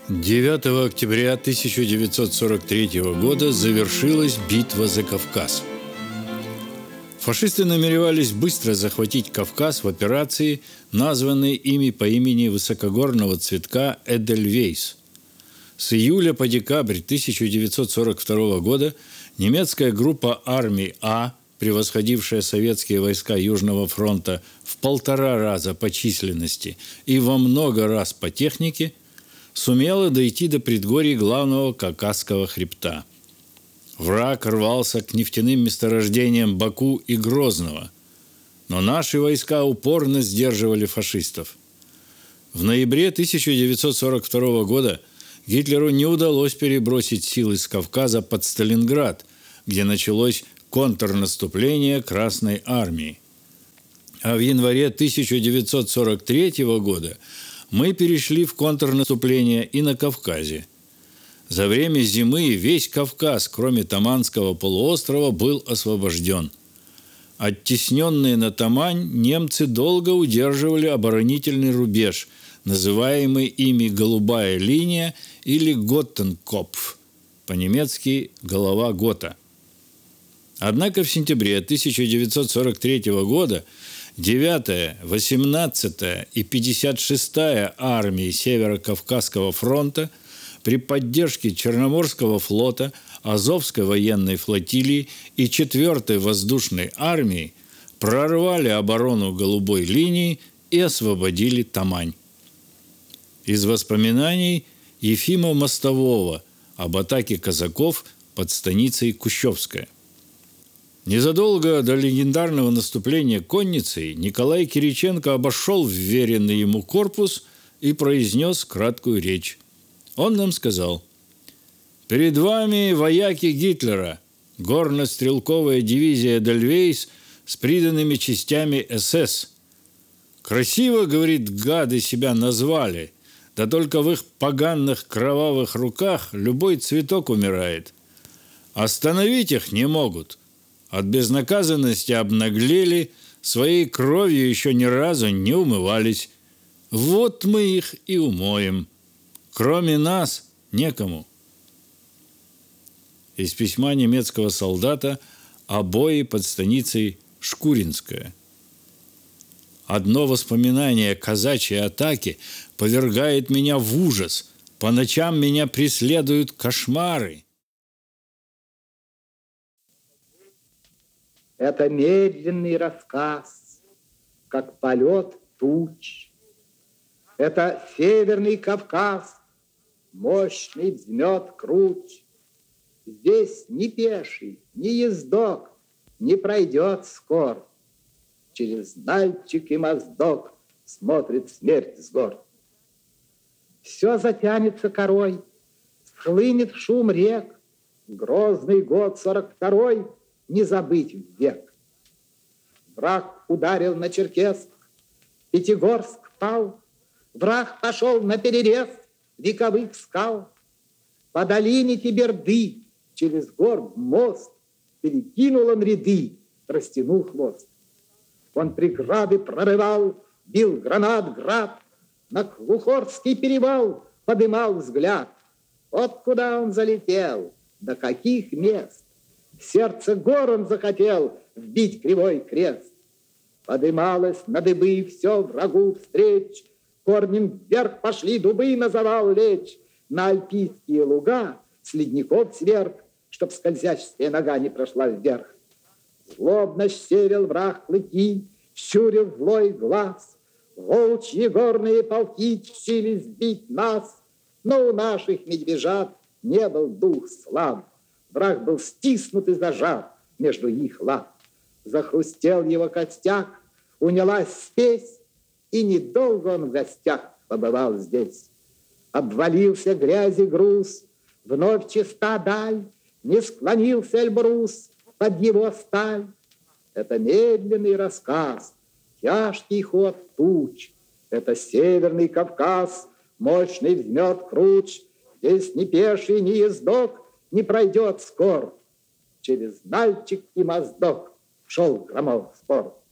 9 октября 1943 года завершилась битва за Кавказ. Фашисты намеревались быстро захватить Кавказ в операции, названной ими по имени высокогорного цветка Эдельвейс. С июля по декабрь 1942 года немецкая группа армий А, превосходившая советские войска Южного фронта в 1,5 раза по численности и во много раз по технике, сумела дойти до предгорий главного Кавказского хребта. Враг рвался к нефтяным месторождениям Баку и Грозного, но наши войска упорно сдерживали фашистов. В ноябре 1942 года Гитлеру не удалось перебросить силы с Кавказа под Сталинград, где началось контрнаступление Красной армии. А в январе 1943 года мы перешли в контрнаступление и на Кавказе. За время зимы весь Кавказ, кроме Таманского полуострова, был освобожден. Оттесненные на Тамань, немцы долго удерживали оборонительный рубеж, называемый ими «Голубая линия» или «Готтенкопф», по-немецки «голова Гота». Однако в сентябре 1943 года 9-я, 18-я и 56-я армии Северо-Кавказского фронта при поддержке Черноморского флота, Азовской военной флотилии и 4-й воздушной армии прорвали оборону Голубой линии и освободили Тамань. Из воспоминаний Ефима Мостового об атаке казаков под станицей Кущевская. Незадолго до легендарного наступления конницей Николай Кириченко обошел вверенный ему корпус и произнес краткую речь. Он нам сказал: «Перед вами вояки Гитлера, горно-стрелковая дивизия Эдельвейс с приданными частями СС. Красиво, говорит, гады себя назвали, да только в их поганых кровавых руках любой цветок умирает. Остановить их не могут. От безнаказанности обнаглели, своей кровью еще ни разу не умывались. Вот мы их и умоем. Кроме нас некому». Из письма немецкого солдата о бое под станицей Шкуринская. Одно воспоминание казачьей атаки повергает меня в ужас. По ночам меня преследуют кошмары. Это медленный рассказ, как полет туч. Это Северный Кавказ, мощный взмет круть. Здесь ни пеший, ни ездок не пройдет скор. Через Нальчик и Моздок смотрит смерть с гор. Все затянется корой, схлынет шум рек. Грозный год 42-й не забыть век. Враг ударил на Черкесск, Пятигорск пал. Враг пошел на перерез вековых скал. По долине Теберды через гор мост перекинул он ряды, растянул хвост. Он преграды прорывал, бил гранат град, на Клухорский перевал подымал взгляд. Вот куда он залетел, до каких мест. В сердце гор он захотел вбить кривой крест. Подымалось на дыбы все врагу встреч, корнем вверх пошли дубы на завал лечь, на альпийские луга с ледников сверх, чтоб скользящая нога не прошла вверх. Злобно щерил враг клыки, щурил злой глаз. Волчьи горные полки тщились сбить нас, но у наших медвежат не был дух слав. Враг был стиснут и зажат между их лап. Захрустел его костяк, унялась спесь, и недолго он в гостях побывал здесь. Обвалился грязи груз, вновь чиста даль, не склонился Эльбрус под его сталь. Это медленный рассказ, тяжкий ход туч. Это Северный Кавказ, мощный взмет круч. Здесь ни пеший, ни ездок не пройдет скор. Через Нальчик и Моздок шел громов спор.